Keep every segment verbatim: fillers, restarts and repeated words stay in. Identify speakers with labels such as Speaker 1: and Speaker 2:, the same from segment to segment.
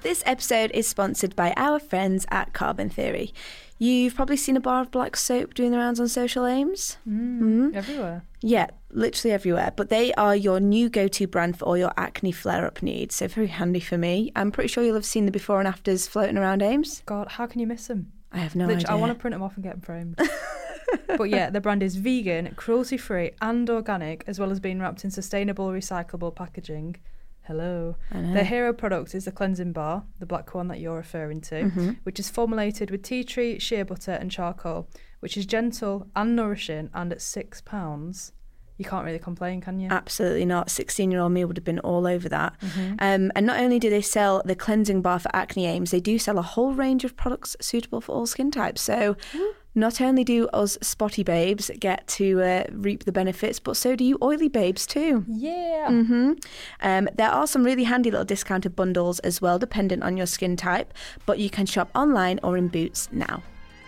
Speaker 1: This episode is sponsored by our friends at Carbon Theory. You've probably seen a bar of black soap doing the rounds on social aims.
Speaker 2: Mm,
Speaker 1: mm.
Speaker 2: Everywhere.
Speaker 1: Yeah, literally everywhere. But they are your new go-to brand for all your acne flare-up needs. So very handy for me. I'm pretty sure you'll have seen the before and afters floating around Ames.
Speaker 2: God, how can you miss them?
Speaker 1: I have no
Speaker 2: Literally,
Speaker 1: idea.
Speaker 2: I want to print them off and get them framed. But yeah, the brand is vegan, cruelty-free and organic, as well as being wrapped in sustainable, recyclable packaging. Hello. Their hero product is the cleansing bar, the black one that you're referring to,
Speaker 1: mm-hmm.
Speaker 2: which is formulated with tea tree, shea butter and charcoal, which is gentle and nourishing, and at six pounds, you can't really complain, can you?
Speaker 1: Absolutely not. sixteen-year-old me would have been all over that.
Speaker 2: Mm-hmm.
Speaker 1: Um, and not only do they sell the cleansing bar for acne aims, they do sell a whole range of products suitable for all skin types. So not only do us spotty babes get to uh, reap the benefits, but so do you oily babes too.
Speaker 2: Yeah.
Speaker 1: Mm-hmm. Um, there are some really handy little discounted bundles as well, dependent on your skin type, but you can shop online or in Boots now.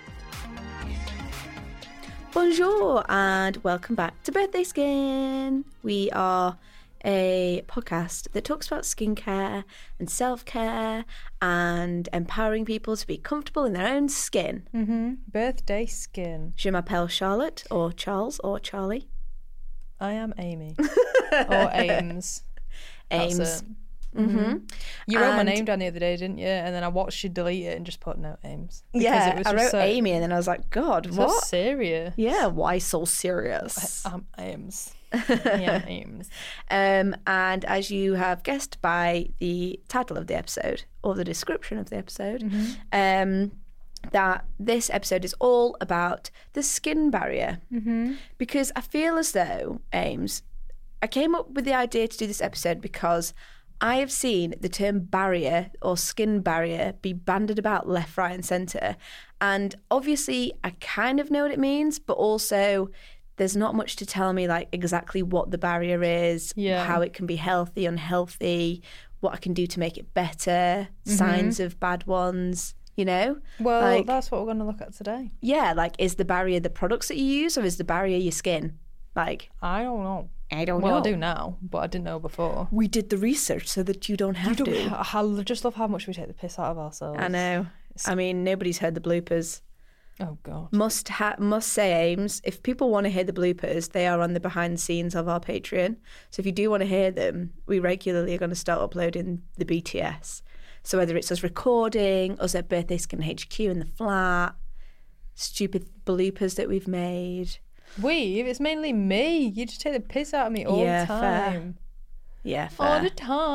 Speaker 1: Bonjour and welcome back to Birthday Skin. We are a podcast that talks about skincare and self-care and empowering people to be comfortable in their own skin.
Speaker 2: Mm-hmm. Birthday skin.
Speaker 1: Je m'appelle Charlotte, or Charles, or Charlie.
Speaker 2: I am Amy. Or Ames.
Speaker 1: Ames.
Speaker 2: That's it.
Speaker 1: Mm-hmm.
Speaker 2: Mm-hmm. You wrote my
Speaker 1: And-
Speaker 2: name down the other day, didn't you? And then I watched you delete it and just put no Ames. Because
Speaker 1: Yeah,
Speaker 2: it was
Speaker 1: I
Speaker 2: just
Speaker 1: wrote
Speaker 2: so,
Speaker 1: Amy and then I was like, God,
Speaker 2: so
Speaker 1: what?
Speaker 2: serious.
Speaker 1: Yeah, why so serious?
Speaker 2: I'm Ames. I am Ames.
Speaker 1: Um, and as you have guessed by the title of the episode or the description of the episode,
Speaker 2: Mm-hmm.
Speaker 1: um, that this episode is all about the skin barrier.
Speaker 2: Mm-hmm.
Speaker 1: Because I feel as though, Ames, I came up with the idea to do this episode because I have seen the term barrier or skin barrier be bandied about left, right and centre. And obviously I kind of know what it means, but also there's not much to tell me like exactly what the barrier is,
Speaker 2: Yeah.
Speaker 1: how it can be healthy, unhealthy, what I can do to make it better,
Speaker 2: Mm-hmm.
Speaker 1: signs of bad ones, you know?
Speaker 2: Well,
Speaker 1: Like-
Speaker 2: that's what we're going to look at today.
Speaker 1: Yeah, like is the barrier the products that you use or is the barrier your skin? Like,
Speaker 2: I don't know.
Speaker 1: I don't
Speaker 2: well,
Speaker 1: know.
Speaker 2: I do now, but I didn't know before.
Speaker 1: We did the research so that you don't have to.
Speaker 2: I just love how much we take the piss out of ourselves.
Speaker 1: I know. I mean, nobody's heard the bloopers.
Speaker 2: Oh, God.
Speaker 1: Must ha- must say, Ames, if people want to hear the bloopers, they are on the behind the scenes of our Patreon. So if you do want to hear them, we regularly are going to start uploading the B T S. So whether it's us recording, us at Birthday Skin H Q in the flat, stupid bloopers that we've made.
Speaker 2: We? It's mainly me. You just take the piss out of me all
Speaker 1: Yeah,
Speaker 2: the
Speaker 1: fair.
Speaker 2: time.
Speaker 1: Yeah, fair.
Speaker 2: All the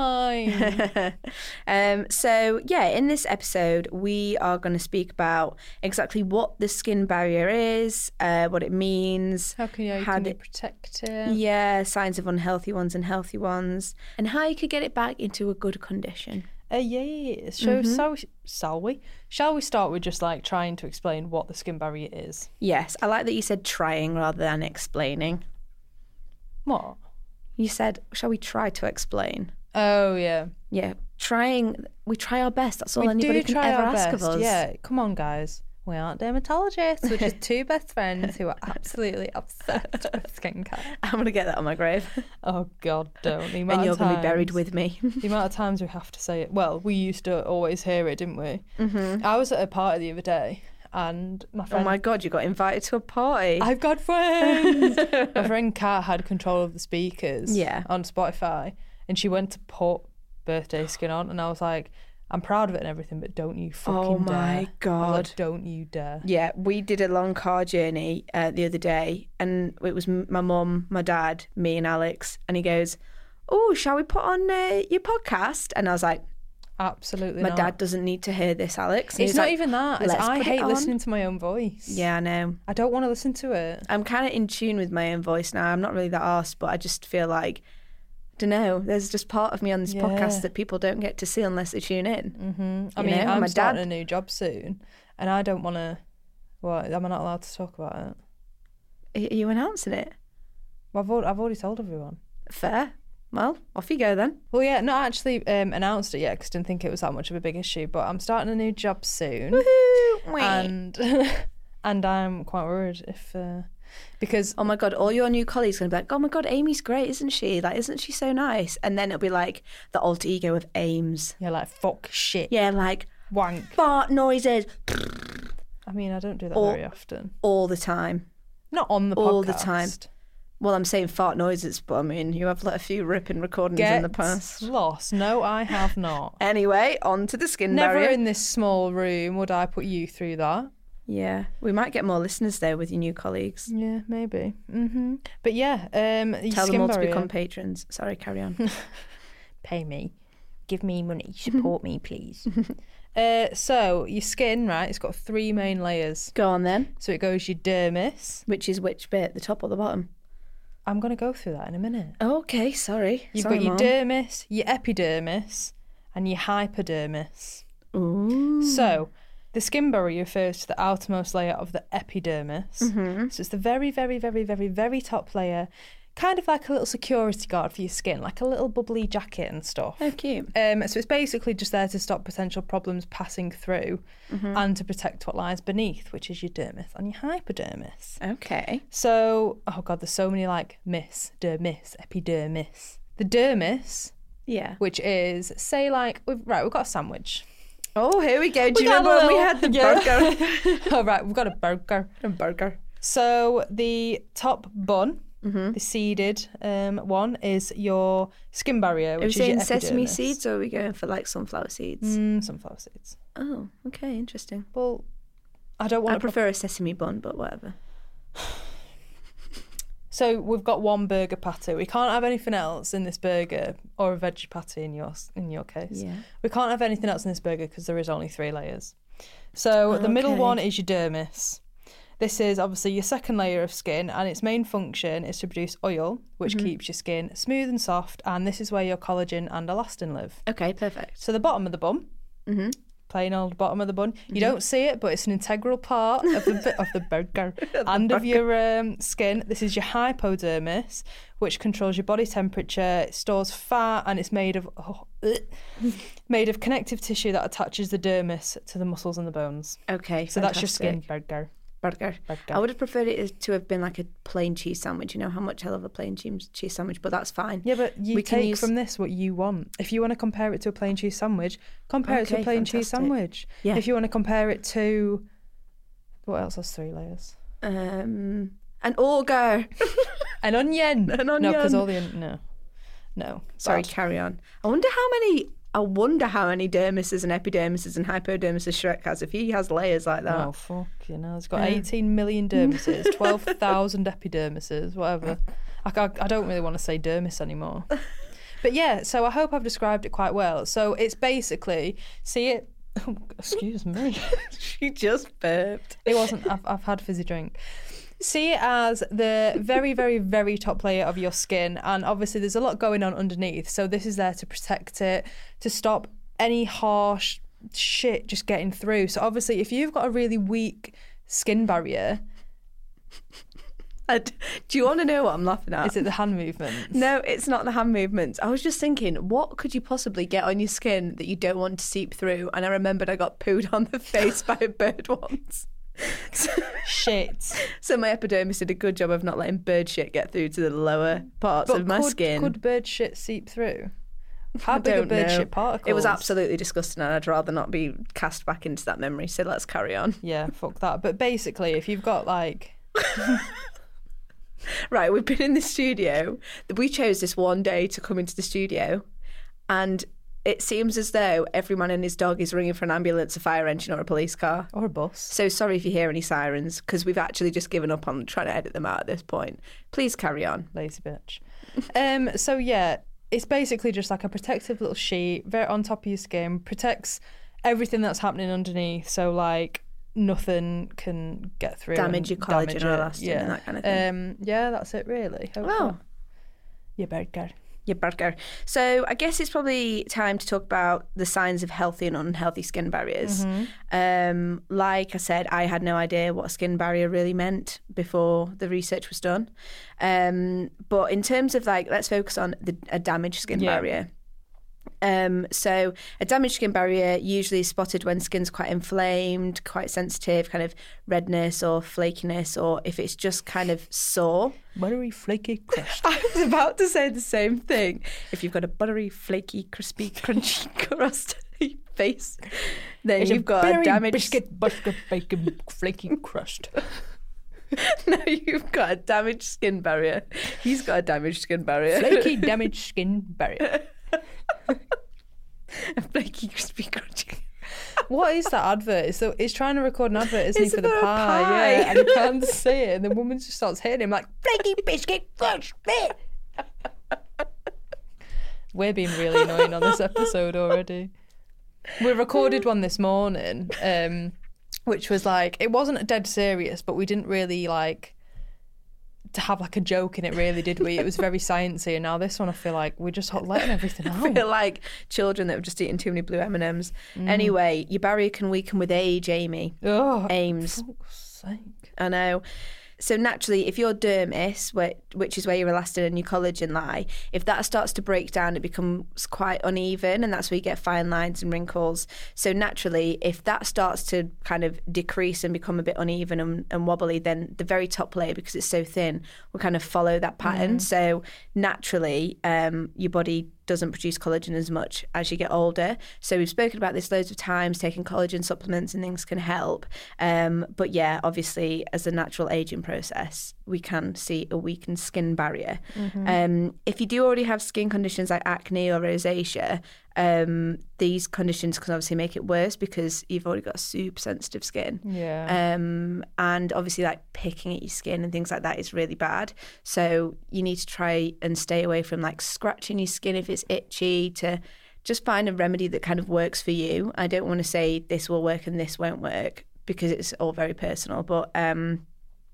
Speaker 2: time.
Speaker 1: um, so, yeah, in this episode, we are going to speak about exactly what the skin barrier is, uh, what it means,
Speaker 2: How can you, you
Speaker 1: How
Speaker 2: can
Speaker 1: do-
Speaker 2: you protect it?
Speaker 1: yeah, signs of unhealthy ones and healthy ones, and how you could get it back into a good condition.
Speaker 2: Uh, yeah. So,
Speaker 1: Mhm.
Speaker 2: so, shall we? Shall we start with just like trying to explain what the skin barrier is?
Speaker 1: Yes, I like that you said trying rather than explaining.
Speaker 2: What?
Speaker 1: You said, shall we try to explain?
Speaker 2: Oh, yeah.
Speaker 1: Yeah, trying, we try our best. That's all
Speaker 2: we
Speaker 1: anybody
Speaker 2: do
Speaker 1: can
Speaker 2: try
Speaker 1: ever
Speaker 2: our
Speaker 1: ask
Speaker 2: best.
Speaker 1: of us.
Speaker 2: Yeah, come on, guys. We aren't dermatologists. We're just two best friends who are absolutely obsessed with skincare.
Speaker 1: I'm going to get that on my grave.
Speaker 2: Oh, God, don't. The amount
Speaker 1: And you're
Speaker 2: of
Speaker 1: going to be buried
Speaker 2: times-
Speaker 1: with me.
Speaker 2: The amount of times we have to say it. Well, we used to always hear it, didn't we?
Speaker 1: Mm-hmm.
Speaker 2: I was at a party the other day and my
Speaker 1: Oh
Speaker 2: friend...
Speaker 1: my God, you got invited to a party.
Speaker 2: I've got friends! My friend Kat had control of the speakers
Speaker 1: Yeah.
Speaker 2: on Spotify and she went to put Birthday Skin on and I was like, I'm proud of it and everything, but don't you fucking
Speaker 1: Oh
Speaker 2: dare.
Speaker 1: my
Speaker 2: I was
Speaker 1: God.
Speaker 2: like, don't you dare.
Speaker 1: Yeah, we did a long car journey uh, the other day, and it was m- my mum, my dad, me, and Alex. And he goes, "Oh, shall we put on uh, your podcast?" And I was like,
Speaker 2: Absolutely
Speaker 1: "My
Speaker 2: not.
Speaker 1: dad doesn't need to hear this, Alex." And
Speaker 2: It's
Speaker 1: he's
Speaker 2: not
Speaker 1: like,
Speaker 2: even that. It's
Speaker 1: "Let's
Speaker 2: I
Speaker 1: put it
Speaker 2: hate
Speaker 1: on."
Speaker 2: listening to my own voice.
Speaker 1: Yeah, I know.
Speaker 2: I don't want to listen to it.
Speaker 1: I'm kind of in tune with my own voice now. I'm not really that arsed, but I just feel like, I don't know, there's just part of me on this
Speaker 2: Yeah.
Speaker 1: podcast that people don't get to see unless they tune in.
Speaker 2: hmm I
Speaker 1: You
Speaker 2: mean,
Speaker 1: know,
Speaker 2: I'm
Speaker 1: my
Speaker 2: starting
Speaker 1: dad-
Speaker 2: a new job soon and I don't want to... What? Am I not allowed to talk about it?
Speaker 1: Are you announcing it?
Speaker 2: Well, I've already, I've already told everyone.
Speaker 1: Fair. Well, off you go then.
Speaker 2: Well, yeah, not actually um, announced it yet because I didn't think it was that much of a big issue, but I'm starting a new job soon.
Speaker 1: Woohoo!
Speaker 2: And and I'm quite worried if uh, Because
Speaker 1: oh my God, all your new colleagues are going to be like, oh my God, Amy's great, isn't she? Like, isn't she so nice? And then it'll be like the alter ego of Ames.
Speaker 2: you're like, fuck, shit,
Speaker 1: Yeah, like
Speaker 2: wank.
Speaker 1: fart noises
Speaker 2: I mean, I don't do that
Speaker 1: All-
Speaker 2: very often.
Speaker 1: all the time.
Speaker 2: Not on the podcast.
Speaker 1: All the time. Well, I'm saying fart noises, but I mean, you have like a few ripping recordings
Speaker 2: Get
Speaker 1: in the past.
Speaker 2: lost. No, I have not.
Speaker 1: Anyway, on to the skin
Speaker 2: Never
Speaker 1: barrier.
Speaker 2: in this small room would I put you through that.
Speaker 1: Yeah, we might get more listeners there with your new colleagues.
Speaker 2: Yeah, maybe. hmm But yeah, um, your
Speaker 1: Tell
Speaker 2: skin
Speaker 1: them all
Speaker 2: barrier.
Speaker 1: to become patrons. Sorry, carry on.
Speaker 2: Pay me. Give me money. Support me, please. uh, so, your skin, right, it's got three main layers.
Speaker 1: Go on then.
Speaker 2: So it goes your dermis.
Speaker 1: Which is which bit, the top or the bottom?
Speaker 2: I'm going to go through that in a minute.
Speaker 1: Okay, sorry.
Speaker 2: You've
Speaker 1: sorry,
Speaker 2: got your
Speaker 1: Mom.
Speaker 2: dermis, your epidermis, and your hypodermis.
Speaker 1: Ooh.
Speaker 2: So, the skin barrier refers to the outermost layer of the epidermis.
Speaker 1: Mm-hmm.
Speaker 2: So it's the very, very, very, very, very top layer, kind of like a little security guard for your skin, like a little bubbly jacket and stuff.
Speaker 1: Oh, cute.
Speaker 2: Um, so it's basically just there to stop potential problems passing through
Speaker 1: Mm-hmm.
Speaker 2: and to protect what lies beneath, which is your dermis and your hypodermis.
Speaker 1: Okay.
Speaker 2: So, oh God, there's so many like myths, dermis, epidermis. The dermis,
Speaker 1: Yeah.
Speaker 2: which is, say like, we've, right, we've got a sandwich.
Speaker 1: Oh, here we go. Do
Speaker 2: We
Speaker 1: you
Speaker 2: got
Speaker 1: remember
Speaker 2: a
Speaker 1: when we
Speaker 2: little-
Speaker 1: had the
Speaker 2: yeah.
Speaker 1: burger?
Speaker 2: All right, we've got a burger.
Speaker 1: A burger.
Speaker 2: So the top bun,
Speaker 1: Mm-hmm.
Speaker 2: the seeded um, one, is your skin barrier,
Speaker 1: Are we
Speaker 2: which is
Speaker 1: saying
Speaker 2: your
Speaker 1: sesame
Speaker 2: epidermis.
Speaker 1: seeds or are we going for like sunflower seeds?
Speaker 2: Mm, sunflower seeds.
Speaker 1: Oh, okay, interesting.
Speaker 2: Well, I don't
Speaker 1: I
Speaker 2: want to.
Speaker 1: prefer a sesame bun, but whatever.
Speaker 2: So we've got one burger patty. We can't have anything else in this burger, or a veggie patty in your in your case.
Speaker 1: Yeah.
Speaker 2: We can't have anything else in this burger because there is only three layers. So the middle
Speaker 1: Okay.
Speaker 2: one is your dermis. This is obviously your second layer of skin, and its main function is to produce oil, which
Speaker 1: Mm-hmm.
Speaker 2: keeps your skin smooth and soft, and this is where your collagen and elastin live.
Speaker 1: Okay, perfect.
Speaker 2: So the bottom of the bun,
Speaker 1: Mm-hmm.
Speaker 2: plain old bottom of the bun, you don't see it, but it's an integral part of the bit of the burger and of your um, skin. This is your hypodermis, which controls your body temperature, it stores fat, and it's made of oh, ugh, made of connective tissue that attaches the dermis to the muscles and the bones.
Speaker 1: Okay,
Speaker 2: So that's your skin
Speaker 1: fantastic.
Speaker 2: burger.
Speaker 1: Burger.
Speaker 2: burger.
Speaker 1: I would have preferred it to have been like a plain cheese sandwich. You know how much I love a plain cheese cheese sandwich, but that's fine.
Speaker 2: Yeah, but you
Speaker 1: We can
Speaker 2: take
Speaker 1: use-
Speaker 2: from this what you want. If you want to compare it to a plain cheese sandwich, compare it to a
Speaker 1: Okay,
Speaker 2: plain cheese
Speaker 1: fantastic.
Speaker 2: sandwich.
Speaker 1: Yeah.
Speaker 2: If you want to compare it to what else has three layers?
Speaker 1: Um, an auger.
Speaker 2: An onion.
Speaker 1: An
Speaker 2: No, because
Speaker 1: onion.
Speaker 2: all the on- no, no.
Speaker 1: Sorry,
Speaker 2: Bad.
Speaker 1: carry on. I wonder how many. I wonder how many dermises and epidermises and hypodermises Shrek has if he has layers like that.
Speaker 2: Oh fuck! You know, it's got
Speaker 1: Yeah.
Speaker 2: eighteen million dermises, twelve thousand epidermises, whatever. I, I, I don't really want to say dermis anymore. But yeah, so I hope I've described it quite well. So it's basically see it. Oh, excuse me.
Speaker 1: She just burped.
Speaker 2: It wasn't. I've, I've had fizzy drink. See it as the very, very, very top layer of your skin, and obviously there's a lot going on underneath. So this is there to protect it, to stop any harsh shit just getting through. So obviously, if you've got a really weak skin barrier,
Speaker 1: I d- Do you want to know what I'm laughing at?
Speaker 2: is it the hand movements?
Speaker 1: No, it's not the hand movements. I was just thinking, what could you possibly get on your skin that you don't want to seep through? And I remembered I got pooed on the face by a bird once. So,
Speaker 2: Shit.
Speaker 1: so my epidermis did a good job of not letting bird shit get through to the lower parts
Speaker 2: But
Speaker 1: of my
Speaker 2: could,
Speaker 1: skin.
Speaker 2: could bird shit seep through? How
Speaker 1: I
Speaker 2: big are
Speaker 1: don't
Speaker 2: bird
Speaker 1: know.
Speaker 2: shit particles?
Speaker 1: It was absolutely disgusting, and I'd rather not be cast back into that memory. So let's carry on.
Speaker 2: Yeah, fuck that. But basically, if you've got like,
Speaker 1: Right, we've been in the studio. We chose this one day to come into the studio, and it seems as though every man and his dog is ringing for an ambulance, a fire engine, or a police car.
Speaker 2: or a bus.
Speaker 1: So sorry if you hear any sirens, because we've actually just given up on trying to edit them out at this point. Please carry on.
Speaker 2: Lazy bitch. Um. So yeah, it's basically just like a protective little sheet, very on top of your skin, protects everything that's happening underneath. So like nothing can get through,
Speaker 1: Damage
Speaker 2: and
Speaker 1: your collagen
Speaker 2: damage
Speaker 1: or
Speaker 2: it.
Speaker 1: elastin
Speaker 2: yeah.
Speaker 1: and that kind of thing.
Speaker 2: Um. Yeah, that's it really.
Speaker 1: Oh.
Speaker 2: Hopefully. Yeah, burger.
Speaker 1: Your burger. So I guess it's probably time to talk about the signs of healthy and unhealthy skin barriers.
Speaker 2: Mm-hmm.
Speaker 1: Um, like I said, I had no idea what a skin barrier really meant before the research was done. Um, but in terms of like, let's focus on the, a damaged skin
Speaker 2: Yeah.
Speaker 1: barrier. Um, so a damaged skin barrier usually is spotted when skin's quite inflamed, quite sensitive, kind of redness or flakiness, or if it's just kind of sore.
Speaker 2: Buttery, flaky, crushed.
Speaker 1: I was about to say the same thing. If you've got a buttery, flaky, crispy, crunchy crust on your face, then
Speaker 2: It's
Speaker 1: you've
Speaker 2: a
Speaker 1: got a
Speaker 2: buttery
Speaker 1: damaged...
Speaker 2: biscuit, biscuit, bacon, flaky, crushed.
Speaker 1: No, you've got a damaged skin barrier. He's got a damaged skin barrier.
Speaker 2: Flaky, damaged skin barrier.
Speaker 1: A flaky, crispy, crunchy.
Speaker 2: What is that advert? It's, so, it's trying to record an advert, isn't
Speaker 1: It's
Speaker 2: he, for the
Speaker 1: for a
Speaker 2: pie?
Speaker 1: pie.
Speaker 2: Yeah, and he can't say it, and the woman just starts hitting him like, flaky biscuit, crunch, bit. We're being really annoying on this episode already. We recorded one this morning, um, which was like, it wasn't dead serious, but we didn't really like to have like a joke in it, really, did we? It was very sciencey, and now this one I feel like we're just letting everything out.
Speaker 1: I feel like children that have just eaten too many blue M and M's.
Speaker 2: Mm.
Speaker 1: Anyway, your barrier can weaken with age, Amy.
Speaker 2: Oh,
Speaker 1: Ames.
Speaker 2: for fuck's sake.
Speaker 1: I know. So naturally, if your dermis, where, which is where your elastin and your collagen lie, if that starts to break down, it becomes quite uneven, and that's where you get fine lines and wrinkles. So naturally, if that starts to kind of decrease and become a bit uneven and, and wobbly, then the very top layer, because it's so thin, will kind of follow that pattern. Mm. So naturally, um, your body doesn't produce collagen as much as you get older. So we've spoken about this loads of times, taking collagen supplements and things can help. Um, but yeah, obviously as a natural aging process, we can see a weakened skin barrier. Mm-hmm. Um, if you do already have skin conditions like acne or rosacea, um, these conditions can obviously make it worse because you've already got super sensitive skin.
Speaker 2: Yeah.
Speaker 1: Um, and obviously like picking at your skin and things like that is really bad. So you need to try and stay away from like scratching your skin if it's itchy, to just find a remedy that kind of works for you. I don't want to say this will work and this won't work because it's all very personal, but um,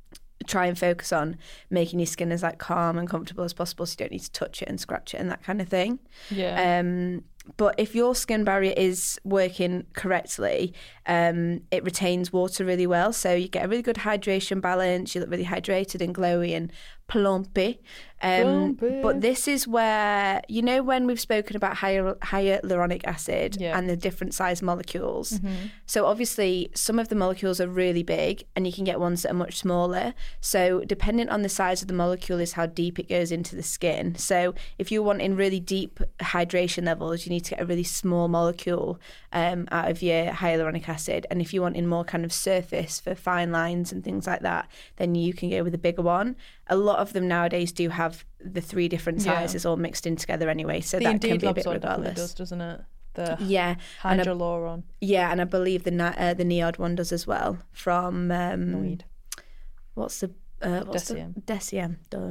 Speaker 1: try and focus on making your skin as like calm and comfortable as possible, so you don't need to touch it and scratch it and that kind of thing.
Speaker 2: Yeah.
Speaker 1: Um, but if your skin barrier is working correctly, um, it retains water really well. So you get a really good hydration balance. You look really hydrated and glowy and plumpy. Um,
Speaker 2: Plumpy.
Speaker 1: But this is where, you know, when we've spoken about higher, hyaluronic acid
Speaker 2: Yeah.
Speaker 1: and the different size molecules.
Speaker 2: Mm-hmm.
Speaker 1: So obviously some of the molecules are really big and you can get ones that are much smaller. So depending on the size of the molecule is how deep it goes into the skin. So if you're wanting really deep hydration levels, you need to get a really small molecule um, out of your hyaluronic acid. And if you want in more kind of surface for fine lines and things like that, then you can go with a bigger one. A lot of them nowadays do have the three different sizes yeah. all mixed in together anyway, so
Speaker 2: the
Speaker 1: that
Speaker 2: Indeed
Speaker 1: can be a
Speaker 2: Labs
Speaker 1: bit
Speaker 2: one
Speaker 1: regardless.
Speaker 2: Does, doesn't it? The
Speaker 1: yeah,
Speaker 2: hydroluron.
Speaker 1: Yeah, and I believe the uh, the Neod one does as well from um,
Speaker 2: Noid.
Speaker 1: What's the uh, what's
Speaker 2: Deciem.
Speaker 1: The, Deciem. Duh.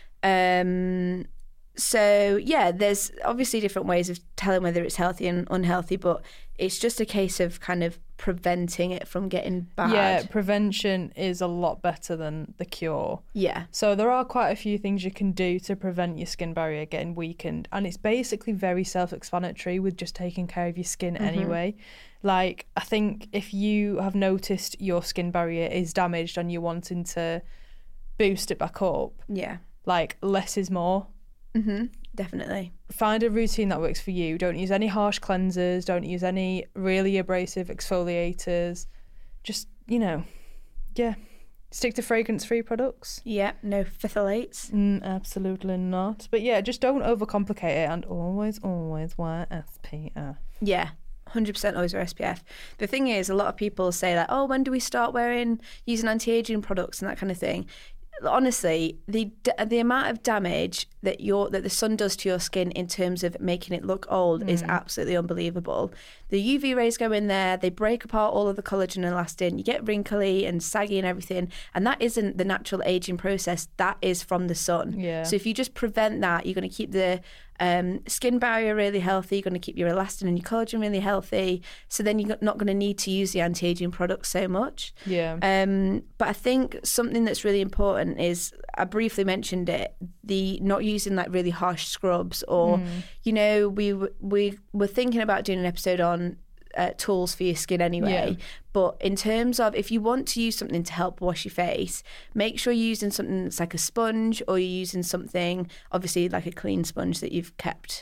Speaker 1: Um, so yeah, there's obviously different ways of telling whether it's healthy and unhealthy, but it's just a case of kind of preventing it from getting bad.
Speaker 2: Yeah, prevention is a lot better than the cure.
Speaker 1: Yeah.
Speaker 2: So there are quite a few things you can do to prevent your skin barrier getting weakened, and it's basically very self-explanatory with just taking care of your skin mm-hmm. anyway. Like, I think if you have noticed your skin barrier is damaged and you're wanting to boost it back up,
Speaker 1: yeah,
Speaker 2: like less is more.
Speaker 1: Mm-hmm. Definitely.
Speaker 2: Find a routine that works for you. Don't use any harsh cleansers. Don't use any really abrasive exfoliators. Just, you know, yeah. Stick to fragrance-free products.
Speaker 1: Yeah, no phthalates.
Speaker 2: Mm, absolutely not. But yeah, just don't overcomplicate it, and always, always wear S P F.
Speaker 1: Yeah. one hundred percent always wear S P F. The thing is, a lot of people say like, oh, when do we start wearing, using anti-aging products and that kind of thing? Honestly, the the amount of damage that your that the sun does to your skin in terms of making it look old mm. is absolutely unbelievable. The U V rays go in there, they break apart all of the collagen and elastin, you get wrinkly and saggy and everything, and that isn't the natural aging process, that is from the sun.
Speaker 2: Yeah.
Speaker 1: So if you just prevent that, you're going to keep the um, skin barrier really healthy, you're going to keep your elastin and your collagen really healthy, so then you're not going to need to use the anti-aging products so much.
Speaker 2: Yeah.
Speaker 1: Um, but I think something that's really important is, I briefly mentioned it, the not using like really harsh scrubs or, mm. you know, we we were thinking about doing an episode on uh, tools for your skin anyway. Yeah. But in terms of if you want to use something to help wash your face, make sure you're using something that's like a sponge, or you're using something, obviously like a clean sponge that you've kept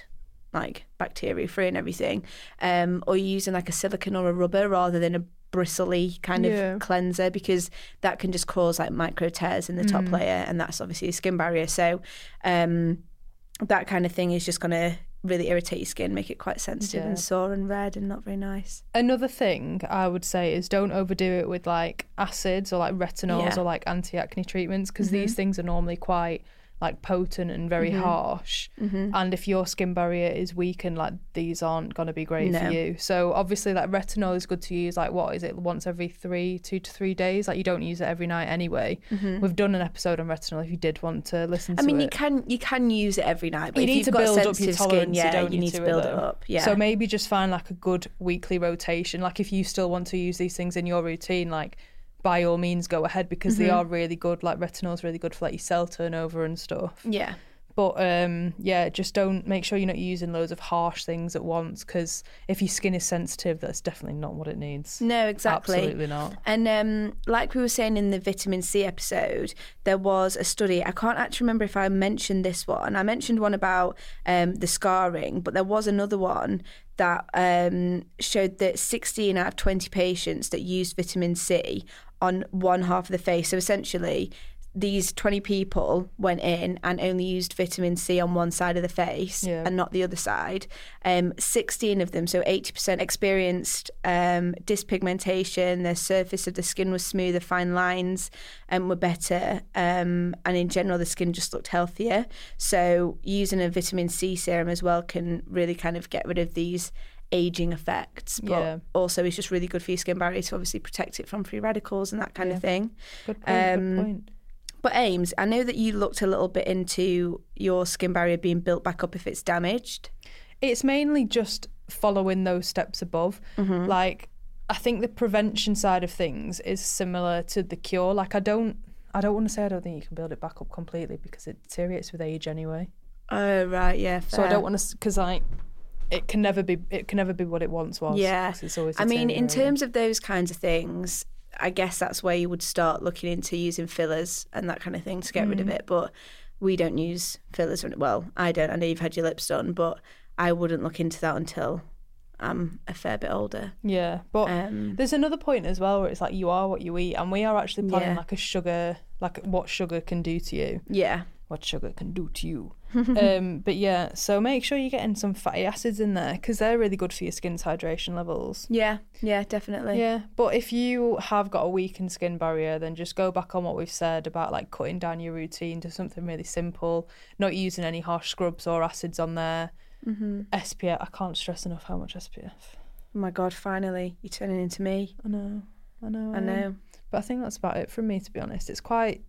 Speaker 1: like bacteria free and everything, um, or you're using like a silicone or a rubber rather than a bristly kind of
Speaker 2: Yeah.
Speaker 1: cleanser, because that can just cause like micro tears in the top
Speaker 2: Mm.
Speaker 1: layer, and that's obviously a skin barrier. So um, that kind of thing is just going to really irritate your skin, make it quite sensitive
Speaker 2: Yeah.
Speaker 1: and sore and red and not very nice.
Speaker 2: Another thing I would say is don't overdo it with like acids or like retinols
Speaker 1: Yeah.
Speaker 2: or like anti-acne treatments, because
Speaker 1: Mhm.
Speaker 2: these things are normally quite like potent and very
Speaker 1: Mhm.
Speaker 2: harsh.
Speaker 1: Mm-hmm.
Speaker 2: And if your skin barrier is weakened, like these aren't going to be great
Speaker 1: No.
Speaker 2: for you. So obviously like retinol is good to use like what is it once every three two to three days, like you don't use it every night anyway.
Speaker 1: Mm-hmm.
Speaker 2: We've done an episode on retinol if you did want to listen
Speaker 1: I
Speaker 2: to
Speaker 1: mean,
Speaker 2: it.
Speaker 1: you can you can use it every night, but
Speaker 2: You
Speaker 1: if
Speaker 2: need
Speaker 1: you've
Speaker 2: to
Speaker 1: got
Speaker 2: build up your
Speaker 1: sensitive skin,
Speaker 2: tolerance,
Speaker 1: yeah,
Speaker 2: don't
Speaker 1: you
Speaker 2: you,
Speaker 1: need
Speaker 2: to
Speaker 1: to
Speaker 2: it,
Speaker 1: build it
Speaker 2: though?
Speaker 1: up. Yeah.
Speaker 2: So maybe just find like a good weekly rotation. Like if you still want to use these things in your routine, like by all means go ahead, because they
Speaker 1: Mhm.
Speaker 2: are really good. Like retinol's really good for like your cell turnover and stuff.
Speaker 1: yeah.
Speaker 2: But um, yeah, just don't make sure you're not using loads of harsh things at once, because if your skin is sensitive, that's definitely not what it needs.
Speaker 1: No, exactly.
Speaker 2: Absolutely not.
Speaker 1: And um, like we were saying in the vitamin C episode, there was a study. I can't actually remember if I mentioned this one. I mentioned one about um, the scarring, but there was another one that um, showed that sixteen out of twenty patients that used vitamin C on one half of the face. So essentially, these twenty people went in and only used vitamin C on one side of the face
Speaker 2: Yeah.
Speaker 1: and not the other side. Um, sixteen of them, so eighty percent, experienced um, dyspigmentation. The surface of the skin was smoother, fine lines um, were better, um, and in general, the skin just looked healthier. So using a vitamin C serum as well can really kind of get rid of these aging effects, but
Speaker 2: Yeah.
Speaker 1: also it's just really good for your skin barrier to obviously protect it from free radicals and that kind
Speaker 2: Yeah.
Speaker 1: of thing.
Speaker 2: Good point.
Speaker 1: Um,
Speaker 2: good point.
Speaker 1: But Ames, I know that you looked a little bit into your skin barrier being built back up if it's damaged.
Speaker 2: It's mainly just following those steps above.
Speaker 1: Mm-hmm.
Speaker 2: Like, I think the prevention side of things is similar to the cure. Like, I don't, I don't want to say I don't think you can build it back up completely, because it deteriorates with age anyway.
Speaker 1: Oh right, yeah.
Speaker 2: So I don't want to, because like, it can never be, it can never be what it once was.
Speaker 1: Yeah.
Speaker 2: 'cause it's always
Speaker 1: I mean, in
Speaker 2: deteriorating.
Speaker 1: terms of those kinds of things, I guess that's where you would start looking into using fillers and that kind of thing to get rid of
Speaker 2: Mm.
Speaker 1: it. But we don't use fillers. Well, I don't. I know you've had your lips done, but I wouldn't look into that until I'm a fair bit older.
Speaker 2: Yeah, but
Speaker 1: Um,
Speaker 2: there's another point as well where it's like you are what you eat, and we are actually planning
Speaker 1: Yeah.
Speaker 2: like a sugar, like what sugar can do to you.
Speaker 1: yeah.
Speaker 2: What sugar can do to you. um, but yeah, so make sure you're getting some fatty acids in there, because they're really good for your skin's hydration levels.
Speaker 1: Yeah, yeah, definitely.
Speaker 2: Yeah, but if you have got a weakened skin barrier, then just go back on what we've said about like cutting down your routine to something really simple, not using any harsh scrubs or acids on there.
Speaker 1: Mm-hmm.
Speaker 2: S P F, I can't stress enough how much S P F.
Speaker 1: Oh my God, finally, you're turning into me.
Speaker 2: I know, I know,
Speaker 1: I know.
Speaker 2: But I think that's about it from me, to be honest. It's quite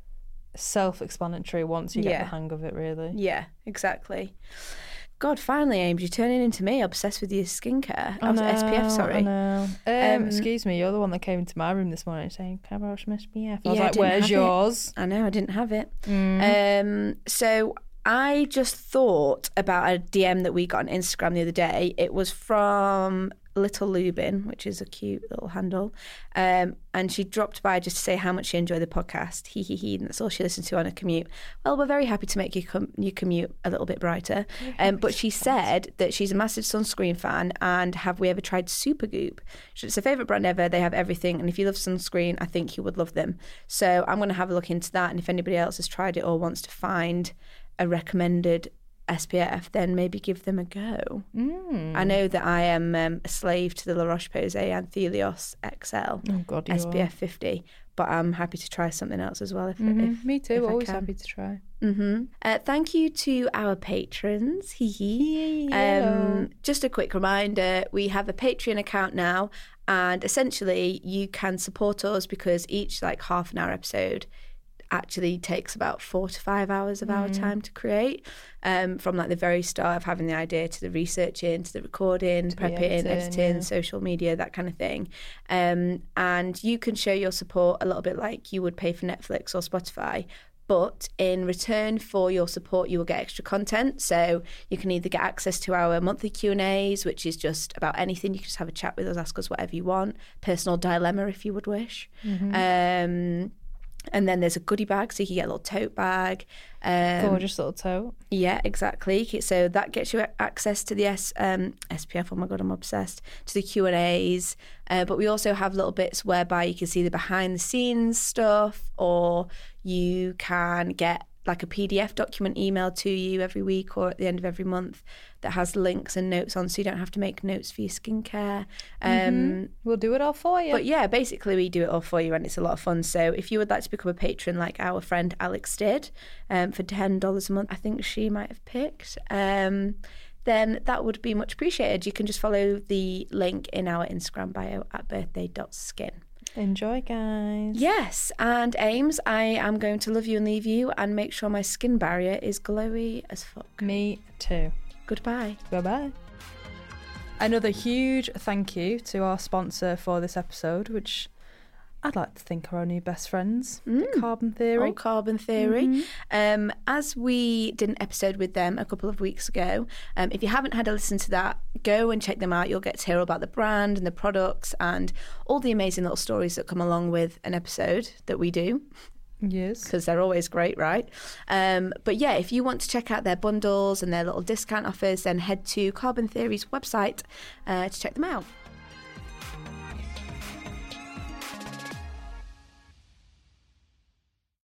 Speaker 2: self-explanatory once you get
Speaker 1: Yeah.
Speaker 2: the hang of it, really.
Speaker 1: Yeah, exactly. God, finally, Ames, you're turning into me, obsessed with your skincare.
Speaker 2: I
Speaker 1: Oh,
Speaker 2: know,
Speaker 1: S P F,
Speaker 2: I
Speaker 1: sorry.
Speaker 2: know. Um,
Speaker 1: Um,
Speaker 2: excuse me, you're the one that came into my room this morning saying, can I borrow some S P F? I was
Speaker 1: Yeah, I
Speaker 2: like,
Speaker 1: didn't
Speaker 2: where's
Speaker 1: have it.
Speaker 2: yours?
Speaker 1: I know, I didn't have it.
Speaker 2: Mm.
Speaker 1: Um, so I just thought about a D M that we got on Instagram the other day. It was from Little Lubin, which is a cute little handle. Um, and she dropped by just to say how much she enjoyed the podcast. Hee hee hee. And that's all she listened to on her commute. Well, we're very happy to make your, com- your commute a little bit brighter. Um, but she said that she's a massive sunscreen fan, and have we ever tried Supergoop? It's her favourite brand ever. They have everything. And if you love sunscreen, I think you would love them. So I'm going to have a look into that. And if anybody else has tried it or wants to find a recommended S P F, then maybe give them a go.
Speaker 2: Mm.
Speaker 1: I know that I am um, a slave to the La Roche-Posay Anthelios X L
Speaker 2: Oh, God, you
Speaker 1: S P F
Speaker 2: are.
Speaker 1: fifty, but I'm happy to try something else as well. If,
Speaker 2: Mhm.
Speaker 1: if
Speaker 2: Me too,
Speaker 1: if I
Speaker 2: always
Speaker 1: can.
Speaker 2: happy to try.
Speaker 1: Mm-hmm. Uh, thank you to our patrons. Hee hee. Um, just a quick reminder, we have a Patreon account now, and essentially you can support us because each like half an hour episode actually takes about four to five hours of our time to create, um, from like the very start of having the idea to the researching to the recording,
Speaker 2: To the
Speaker 1: prepping,
Speaker 2: editing,
Speaker 1: editing,
Speaker 2: yeah.
Speaker 1: social media, that kind of thing. Um, and you can show your support a little bit like you would pay for Netflix or Spotify. But in return for your support, you will get extra content. So you can either get access to our monthly Q and A's, which is just about anything. You can just have a chat with us, ask us whatever you want. Personal dilemma, if you would wish.
Speaker 2: Mm-hmm.
Speaker 1: Um, And then there's a goodie bag, so you can get a little tote bag. Um,
Speaker 2: Gorgeous little tote.
Speaker 1: Yeah, exactly. So that gets you access to the S, um, S P F. Oh my God, I'm obsessed. To the Q and A's. Uh, but we also have little bits whereby you can see the behind the scenes stuff, or you can get like a P D F document emailed to you every week or at the end of every month that has links and notes on, so you don't have to make notes for your skincare. Um,
Speaker 2: mm-hmm. We'll do it all for you.
Speaker 1: But yeah, basically we do it all for you, and it's a lot of fun. So if you would like to become a patron like our friend Alex did, um, for ten dollars a month, I think she might have picked, um, then that would be much appreciated. You can just follow the link in our Instagram bio at birthday dot skin.
Speaker 2: Enjoy, guys.
Speaker 1: Yes, and Ames, I am going to love you and leave you and make sure my skin barrier is glowy as fuck.
Speaker 2: Me too.
Speaker 1: Goodbye.
Speaker 2: Bye-bye. Another huge thank you to our sponsor for this episode, which I'd like to think are our new best friends,
Speaker 1: mm.
Speaker 2: Carbon Theory.
Speaker 1: Oh, Carbon Theory.
Speaker 2: Mm-hmm.
Speaker 1: Um, as we did an episode with them a couple of weeks ago, um, if you haven't had a listen to that, go and check them out. You'll get to hear about the brand and the products and all the amazing little stories that come along with an episode that we do.
Speaker 2: Yes.
Speaker 1: Because they're always great, right? Um, but yeah, if you want to check out their bundles and their little discount offers, then head to Carbon Theory's website uh, to check them out.